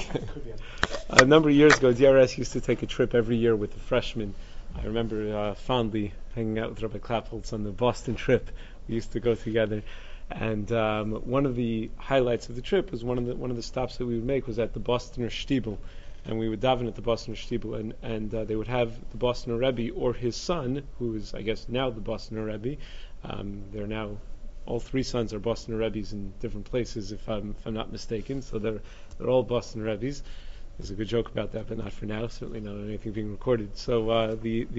A number of years ago, DRS used to take a trip every year with the freshmen. I remember fondly hanging out with Rabbi Klapholtz on the Boston trip. We used to go together, and one of the highlights of the trip was one of the stops that we would make was at the Bostoner Stiebel, and we would daven at the Bostoner Stiebel, and they would have the Bostoner Rebbe or his son, who is I guess now the Bostoner Rebbe. They're now all three sons are Bostoner Rebbes in different places, if I'm not mistaken. So they're all Bostoner Rebbes. There's a good joke about that, but not for now. Certainly not anything being recorded. So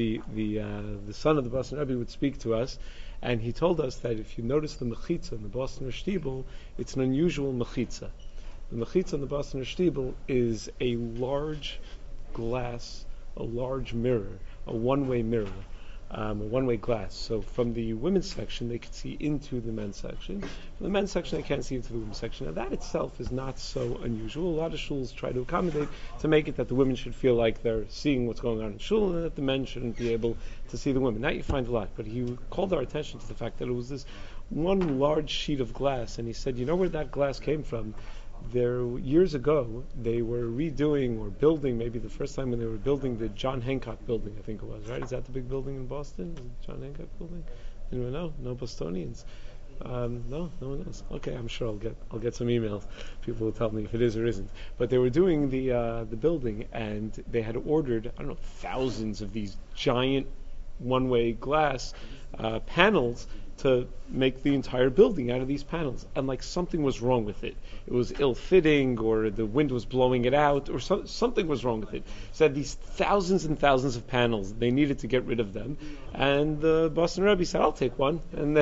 the son of the Bostoner Rebbe would speak to us, and he told us that if you notice the mechitza in the Bostoner Stiebel, it's an unusual mechitza. The mechitza in the Bostoner Stiebel is a large glass, a large mirror, a one-way mirror. A one-way glass. So from the women's section, they could see into the men's section. From the men's section, they can't see into the women's section. Now that itself is not so unusual. A lot of shuls try to accommodate to make it that the women should feel like they're seeing what's going on in shul, and that the men shouldn't be able to see the women. That you find a lot. But he called our attention to the fact that it was this one large sheet of glass, and he said, you know where that glass came from? Years ago, they were redoing or building, maybe the first time when they were building the John Hancock building, I think it was, right? Is that the big building in Boston? The John Hancock building? Anyone know? No Bostonians? No one knows. Okay, I'm sure I'll get some emails. People will tell me if it is or isn't. But they were doing the building, and they had ordered, I don't know, thousands of these giant one-way glass panels to make the entire building out of these panels, and like something was wrong with it. It was ill-fitting, or the wind was blowing it out, or something was wrong with it. So had these thousands and thousands of panels, they needed to get rid of them, and the Boston Rebbe said, "I'll take one." And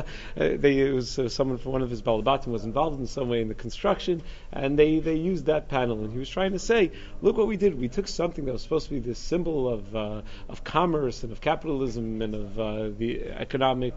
it was someone from one of his balabatim was involved in some way in the construction, and they used that panel. And he was trying to say, "Look what we did. We took something that was supposed to be this symbol of commerce and of capitalism and of the economic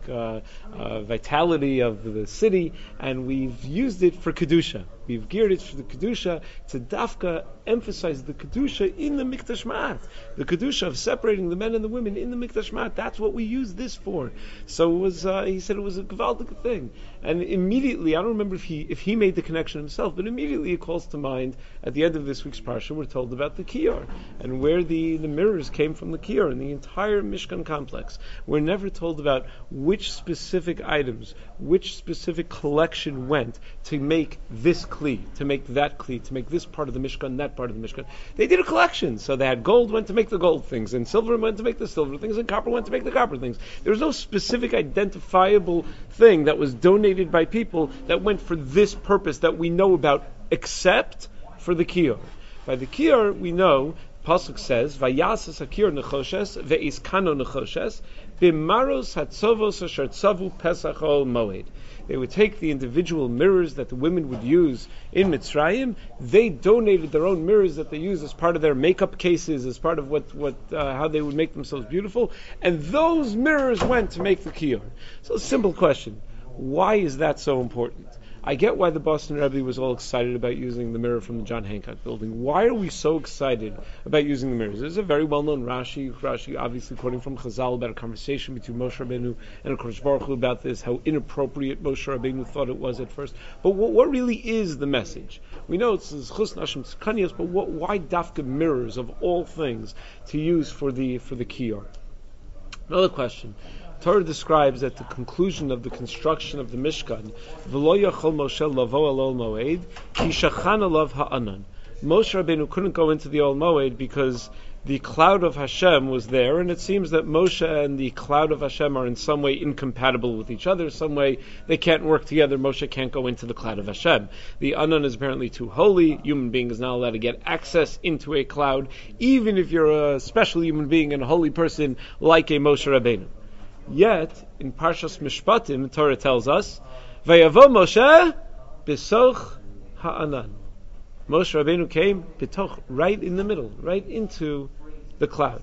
vitality of the city, and we've used it for Kedusha. We've geared it for the Kedusha to dafka emphasize the Kedusha in the Mikdash Ma'at. The Kedusha of separating the men and the women in the Mikdash Ma'at. That's what we use this for." So it was, he said it was a gewaldige thing. And immediately, I don't remember if he made the connection himself, but immediately it calls to mind, at the end of this week's parsha, we're told about the Kiyar, and where the mirrors came from the Kiyar, and the entire Mishkan complex. We're never told about which specific items, which specific collection went to make this kli, to make that kli, to make this part of the Mishkan, that part of the Mishkan. They did a collection. So they had gold went to make the gold things, and silver went to make the silver things, and copper went to make the copper things. There was no specific identifiable thing that was donated by people that went for this purpose that we know about, except for the Kiyar. By the Kiyar, we know, Pasuk says, "Vayasas hakir nechoshes ve'iskano nechoshes b'maros hatzovos asher tzavu pesach ol moed." They would take the individual mirrors that the women would use in Mitzrayim. They donated their own mirrors that they used as part of their makeup cases, as part of how they would make themselves beautiful. And those mirrors went to make the Kiyar. So a simple question. Why is that so important? I get why the Boston Rebbe was all excited about using the mirror from the John Hancock building. Why are we so excited about using the mirrors? There's a very well-known Rashi obviously quoting from Chazal about a conversation between Moshe Rabbeinu and Kodesh Baruch Hu about this, how inappropriate Moshe Rabbeinu thought it was at first. But what really is the message? We know it's Chus Nashim Tzkanias, but why dafka mirrors of all things to use for the Kiyar? Another question. Torah describes at the conclusion of the construction of the Mishkan, "V'lo yachol Moshe lavo al ol moed, ki shachan alav ha'anan." Moshe Rabbeinu couldn't go into the Ol Moed because the cloud of Hashem was there, and it seems that Moshe and the cloud of Hashem are in some way incompatible with each other, some way they can't work together. Moshe can't go into the cloud of Hashem. The Anan is apparently too holy. Human being is not allowed to get access into a cloud, even if you're a special human being and a holy person like a Moshe Rabbeinu. Yet, in Parshas Mishpatim, the Torah tells us, "Vayavo Moshe b'soch ha'anan." Moshe Rabbeinu came b'toch, right in the middle, right into the cloud.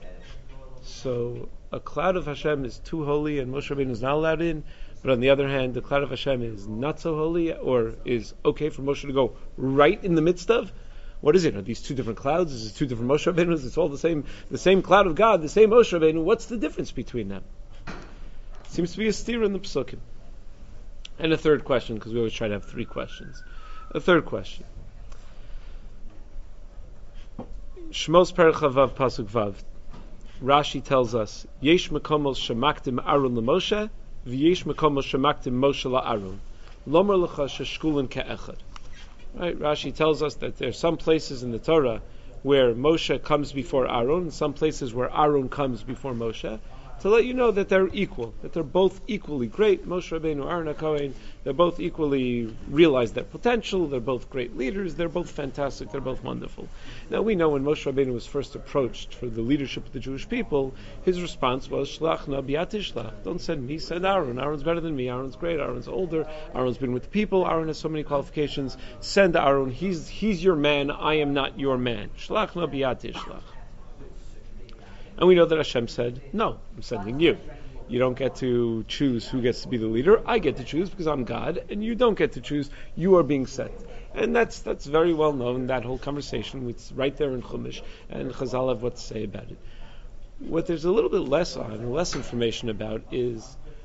So, a cloud of Hashem is too holy, and Moshe Rabbeinu is not allowed in. But on the other hand, the cloud of Hashem is not so holy, or is okay for Moshe to go right in the midst of. What is it? Are these two different clouds? Is it two different Moshe Rabbeinus? It's all the same cloud of God, the same Moshe Rabbeinu. What's the difference between them? Seems to be a steer in the Pesukim. And a third question, because we always try to have three questions. A third question. Shmos Perek Chavav Pasuk Vav. Rashi tells us, Yesh mekomos shemaktim Aaron leMoshe, v'yesh mekomos shemaktim Moshe la'Aaron. Lomer lecha sheshkulin ke'echad. Right? Rashi tells us that there are some places in the Torah where Moshe comes before Aaron, and some places where Aaron comes before Moshe, to let you know that they're equal, that they're both equally great. Moshe Rabbeinu, Aaron HaKohen, they both equally realize their potential, they're both great leaders, they're both fantastic, they're both wonderful. Now we know when Moshe Rabbeinu was first approached for the leadership of the Jewish people, his response was, Shlach na bi'atishlach. Don't send me, send Aaron. Aaron's better than me, Aaron's great, Aaron's older, Aaron's been with the people, Aaron has so many qualifications. Send Aaron, he's your man, I am not your man. Shlach na bi'atishlach. And we know that Hashem said, no, I'm sending you. You don't get to choose who gets to be the leader. I get to choose because I'm God, and you don't get to choose. You are being sent. And that's very well known, that whole conversation. It's right there in Chumash, and Chazal have what to say about it. What there's a little bit less information about is,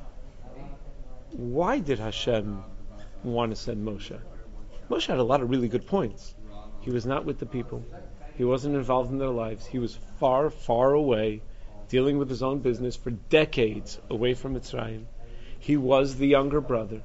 why did Hashem want to send Moshe? Moshe had a lot of really good points. He was not with the people. He wasn't involved in their lives. He was far, far away, dealing with his own business for decades away from Mitzrayim. He was the younger brother.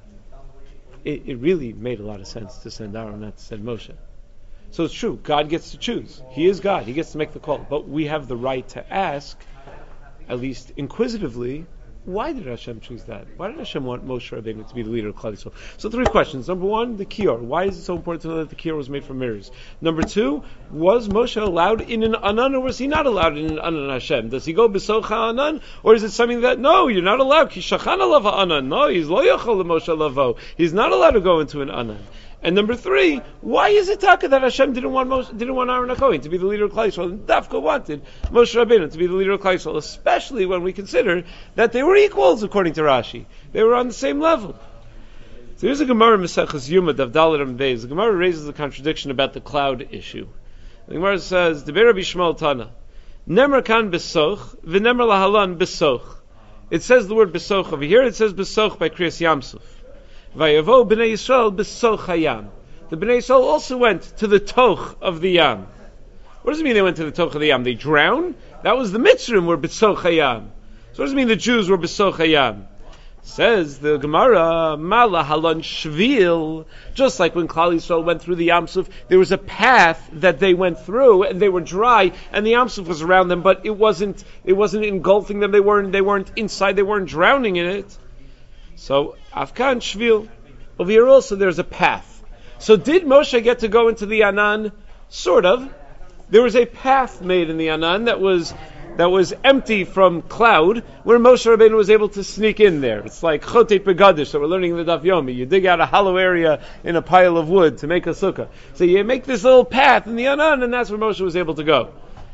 It really made a lot of sense to send Aaron, not to send Moshe. So it's true, God gets to choose. He is God. He gets to make the call. But we have the right to ask, at least inquisitively, why did Hashem choose that? Why did Hashem want Moshe Rabbeinu to be the leader of Klal Yisrael? So 3 questions. Number 1, the Kior. Why is it so important to know that the Kior was made from mirrors? Number 2, was Moshe allowed in an Anan, or was he not allowed in an Anan Hashem? Does he go B'socha Anan? Or is it something that, no, you're not allowed. Ki shachan alav Anan. No, he's lo yachol Moshe lavo. He's not allowed to go into an Anan. And number 3, why is it taka that Hashem didn't want Aaron HaKohen to be the leader of Klal Yisrael, and Dafka wanted Moshe Rabbeinu to be the leader of Klal Yisrael, especially when we consider that they were equals according to Rashi. They were on the same level. So here's a Gemara in Maseches Yuma, Daf Dalet Amud Beis. The Gemara raises a contradiction about the cloud issue. The Gemara says, Deber Rabbi Shmuel Tana, Nemer kan besoch, v'nemer lahalan besoch. It says the word besoch over here, it says besoch by Kriyas Yamsuf. Vayavo b'nei Yisrael b'soch hayam. The b'nei Yisrael also went to the toch of the yam. What does it mean they went to the toch of the yam? They drowned? That was the Mitzrim were b'soch hayam. So what does it mean the Jews were b'soch hayam? Says the Gemara, Mala halon shvil. Just like when Klal Yisrael went through the Yam Suf, there was a path that they went through, and they were dry, and the Yam Suf was around them, but it wasn't engulfing them. They weren't inside. They weren't drowning in it. So Afkan Shvil. Over here also there's a path. So did Moshe get to go into the Anan? Sort of. There was a path made in the Anan that was empty from cloud, where Moshe Rabbeinu was able to sneak in there. It's like Chotet Begadish that we're learning in the Daf Yomi. You dig out a hollow area in a pile of wood to make a sukkah. So you make this little path in the Anan, and that's where Moshe was able to go.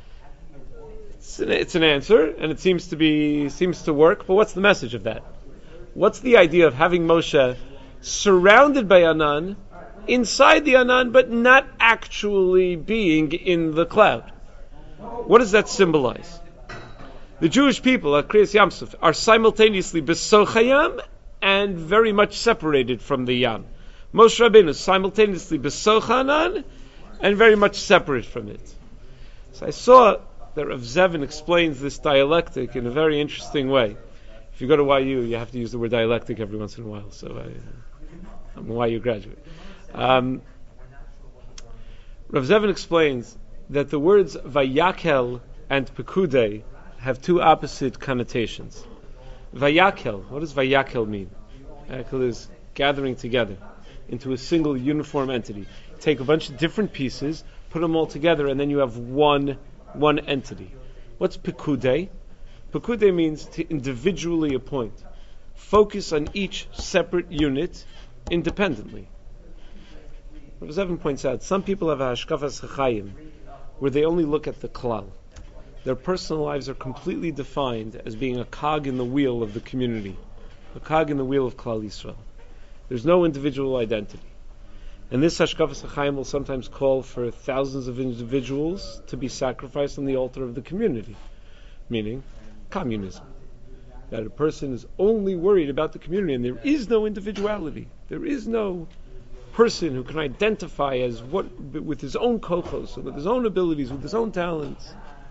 It's an answer, and it seems to work. But what's the message of that? What's the idea of having Moshe surrounded by Anan, inside the Anan, but not actually being in the cloud? What does that symbolize? The Jewish people at Kriyas Yamsuf are simultaneously B'soch Hayam and very much separated from the Yam. Moshe Rabbeinu is simultaneously B'soch Anan and very much separate from it. So I saw that Rav Zevin explains this dialectic in a very interesting way. If you go to YU, you have to use the word dialectic every once in a while. So I'm a YU graduate. Rav Zevin explains that the words Vayakel and Pekudei have 2 opposite connotations. Vayakel, what does Vayakel mean? Vayakel is gathering together into a single uniform entity. Take a bunch of different pieces, put them all together, and then you have one entity. What's Pekudei? Pekudei means to individually appoint. Focus on each separate unit independently. Rav Zevin points out, some people have a hashkafas chachayim, where they only look at the klal. Their personal lives are completely defined as being a cog in the wheel of the community, a cog in the wheel of Klal Yisrael. There's no individual identity. And this hashkafas chachayim will sometimes call for thousands of individuals to be sacrificed on the altar of the community, meaning communism. That a person is only worried about the community, and there is no individuality. There is no person who can identify as what with his own kochos, with his own abilities, with his own talents.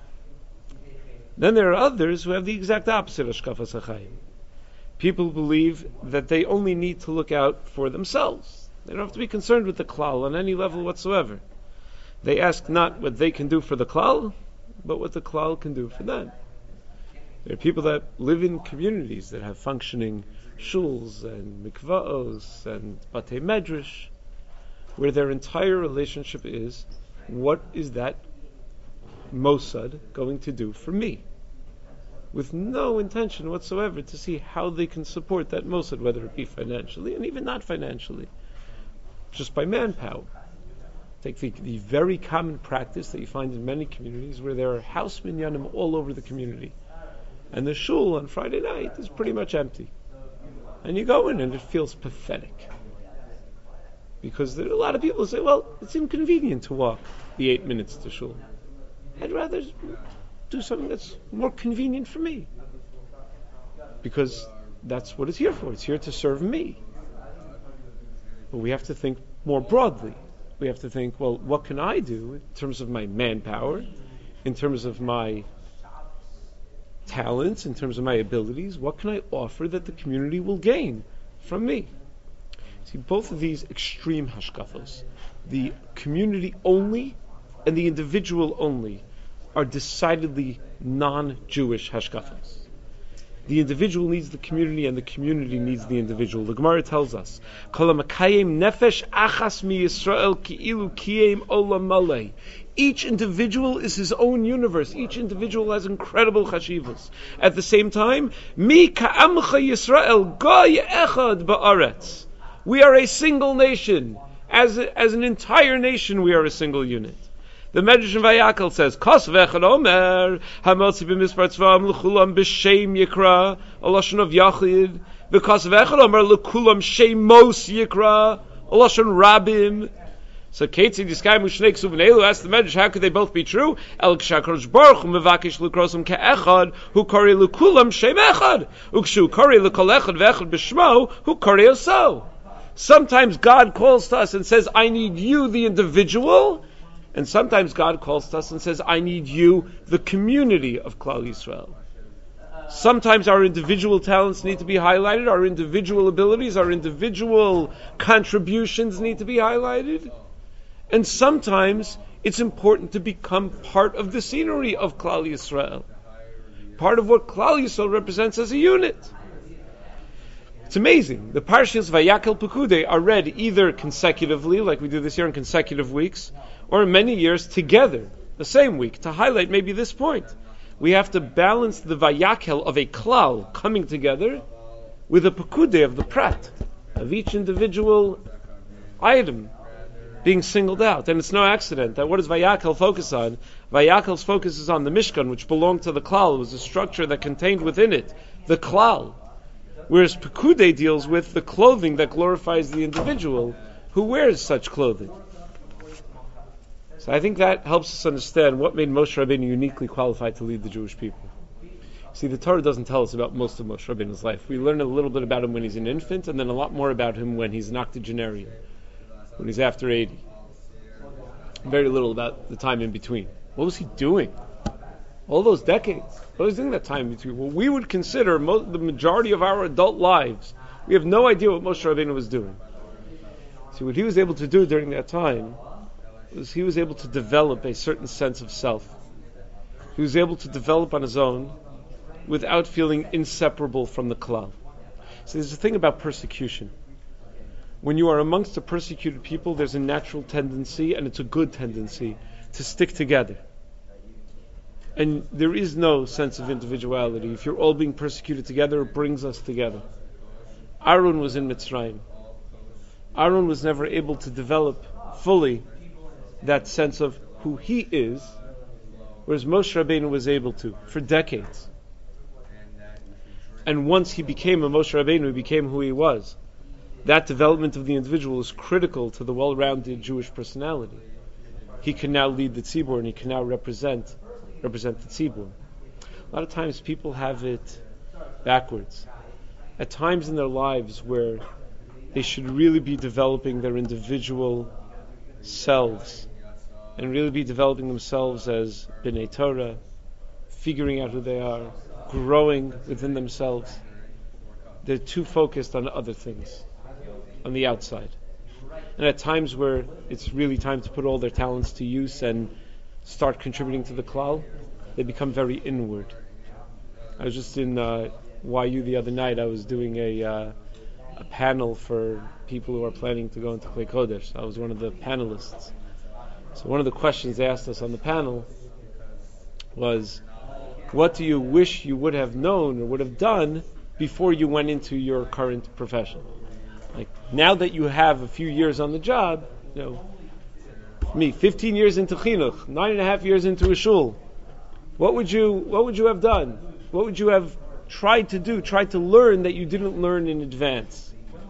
Then there are others who have the exact opposite of Hashkafas HaChaim. People believe that they only need to look out for themselves. They don't have to be concerned with the klal on any level whatsoever. They ask not what they can do for the klal, but what the klal can do for them. There are people that live in communities that have functioning shuls and mikvaos and batei medrash, where their entire relationship is, what is that Mossad going to do for me? With no intention whatsoever to see how they can support that Mossad, whether it be financially and even not financially, just by manpower. Take the very common practice that you find in many communities where there are house minyanim all over the community, and the shul on Friday night is pretty much empty. And you go in and it feels pathetic. Because there are a lot of people who say, well, it's inconvenient to walk the 8 minutes to shul. I'd rather do something that's more convenient for me. Because that's what it's here for. It's here to serve me. But we have to think more broadly. We have to think, well, what can I do in terms of my manpower, in terms of my talents, in terms of my abilities? What can I offer that the community will gain from me? See, both of these extreme hashkafos, the community only and the individual only, are decidedly non-Jewish hashkafos. The individual needs the community and the community needs the individual. The Gemara tells us, Kol hamakayim nefesh achas mi Yisrael ki'ilu kiyem olam malei. Each individual is his own universe. Each individual has incredible chashivos. At the same time, mi ka'amcha Yisrael goy echad ba'aretz. We are a single nation. As an entire nation, we are a single unit. The Medrash in Vayakel says, Kos v'echad omer, hamotzi b'mispar tzvam l'chulam b'shem yikra, a lashon of yachid, v'kos v'echad omer l'kulam shemos yikra, a lashon rabim. So Ketzi Diskayim Ushneik Suvanelu asked the Medrash, how could they both be true? El Kshakosh Baruch Hu Mevakish Lukrosum Ke'echad Hu Kori Lukulam Shem Echad Ukshu Kori Lukol Echad Ve'echad B'Shmo Hu Kori Oso. Sometimes God calls to us and says, I need you, the individual, and sometimes God calls to us and says, I need you, the community of Klal Yisrael. Sometimes our individual talents need to be highlighted, our individual abilities, our individual contributions need to be highlighted. And sometimes it's important to become part of the scenery of Klal Yisrael. Part of what Klal Yisrael represents as a unit. It's amazing. The Parshas Vayakel Pekudei are read either consecutively, like we do this year in consecutive weeks, or in many years together, the same week, to highlight maybe this point. We have to balance the Vayakel of a Klal coming together with the Pekudei of the Prat, of each individual item being singled out. And it's no accident that what does Vayakel focus on? Vayakel's focus is on the Mishkan, which belonged to the Klal. It was a structure that contained within it the Klal. Whereas Pekudei deals with the clothing that glorifies the individual who wears such clothing. So I think that helps us understand what made Moshe Rabbeinu uniquely qualified to lead the Jewish people. See, the Torah doesn't tell us about most of Moshe Rabbeinu's life. We learn a little bit about him when he's an infant, and then a lot more about him when he's an octogenarian, when he's after 80. Very little about the time in between. What was he doing? All those decades. What was he doing that time in between? Well, we would consider the majority of our adult lives, we have no idea what Moshe Rabbeinu was doing. See, what he was able to do during that time was he was able to develop a certain sense of self. He was able to develop on his own without feeling inseparable from the Klal. So there's a thing about persecution. When you are amongst the persecuted people, there's a natural tendency, and it's a good tendency, to stick together. And there is no sense of individuality. If you're all being persecuted together, it brings us together. Aaron was in Mitzrayim. Aaron was never able to develop fully that sense of who he is, whereas Moshe Rabbeinu was able to, for decades. And once he became a Moshe Rabbeinu, he became who he was. That development of the individual is critical to the well-rounded Jewish personality. He can now lead the tzibur, and he can now represent the tzibur. A lot of times people have it backwards. At times in their lives where they should really be developing their individual selves and really be developing themselves as B'nai Torah, figuring out who they are, growing within themselves. They're too focused on other things, on the outside. And at times where it's really time to put all their talents to use and start contributing to the klal, they become very inward. I was just in YU the other night. I was doing a panel for people who are planning to go into Klei Kodesh. I was one of the panelists. So one of the questions they asked us on the panel was, what do you wish you would have known or would have done before you went into your current profession? Like, now that you have a few years on the job, me, 15 years into chinuch, 9.5 years into a shul, what would you have done? What would you have tried to learn that you didn't learn in advance?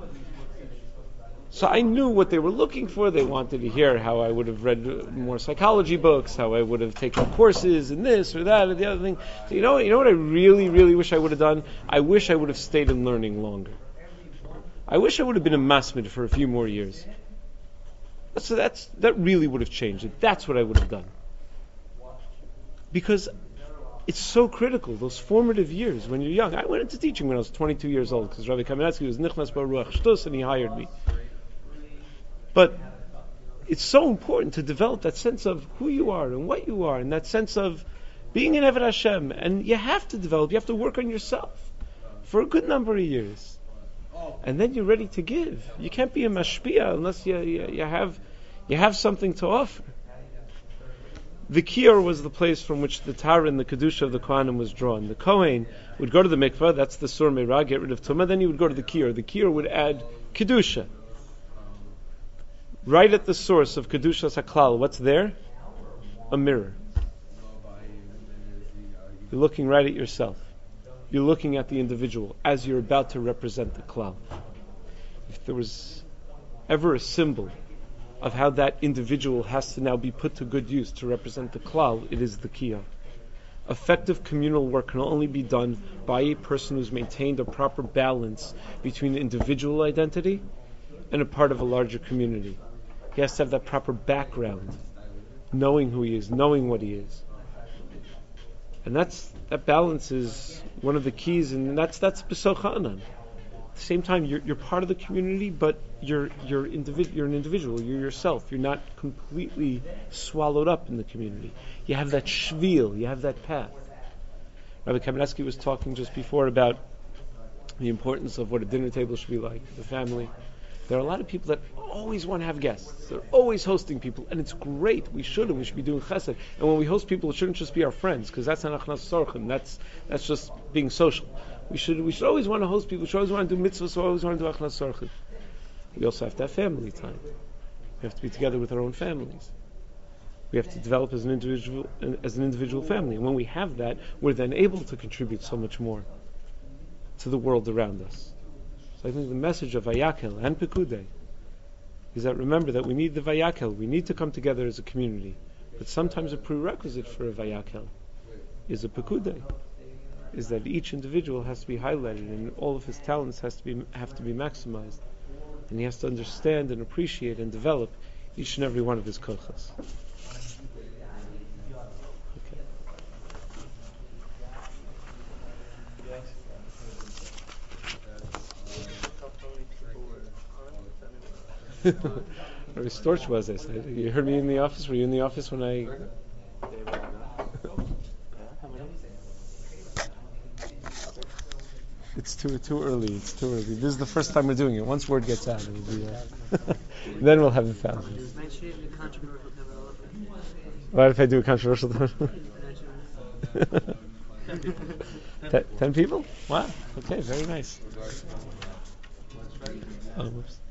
So I knew what they were looking for. They wanted to hear how I would have read more psychology books, how I would have taken courses in this or that or the other thing. So you know what I really, really wish I would have done? I wish I would have stayed in learning longer. I wish I would have been a masmid for a few more years. So that really would have changed it. That's what I would have done. Because it's so critical, those formative years when you're young. I went into teaching when I was 22 years old because Rabbi Kamenetsky was Nichnas Baruch Shtus and he hired me. But it's so important to develop that sense of who you are and what you are and that sense of being an Eved Hashem. And you have to work on yourself for a good number of years. And then you're ready to give. You can't be a mashpia unless you have something to offer. The Kior was the place from which the Tar and the Kedusha of the Kohanim was drawn. The Kohen would go to the mikvah, that's the Sur Meirah, get rid of Tumah, then he would go to the Kior. The Kior would add Kedusha. Right at the source of Kedushas HaKlal, what's there? A mirror. You're looking right at yourself. You're looking at the individual as you're about to represent the Klal. If there was ever a symbol of how that individual has to now be put to good use to represent the Klal, it is the Kiyah. Effective communal work can only be done by a person who's maintained a proper balance between individual identity and a part of a larger community. He has to have that proper background, knowing who he is, knowing what he is. And that balance is one of the keys, and that's B'soch Ha'anan. At the same time, you're part of the community, but you're an individual, you're yourself. You're not completely swallowed up in the community. You have that shvil, you have that path. Rabbi Kamenetsky was talking just before about the importance of what a dinner table should be like, the family. There are a lot of people that always want to have guests. They're always hosting people, and it's great. We should be doing chesed. And when we host people, it shouldn't just be our friends, because that's not achnas sorchim. That's just being social. We should always want to host people. We should always want to do mitzvahs. We always want to do achnas sorchim. We also have to have family time. We have to be together with our own families. We have to develop as an individual family. And when we have that, we're then able to contribute so much more to the world around us. So I think the message of Vayakel and Pekudei is that remember that we need the Vayakel. We need to come together as a community. But sometimes a prerequisite for a Vayakel is a Pekudei. Is that each individual has to be highlighted and all of his talents have to be maximized. And he has to understand and appreciate and develop each and every one of his kochas. Rabbi Storch was, I said. You heard me in the office? Were you in the office when I... It's too early. This is the first time we're doing it. Once word gets out, it'll be... then we'll have the thousands. What if I do a controversial... 10 people? Wow. Okay, very nice. Oh, whoops.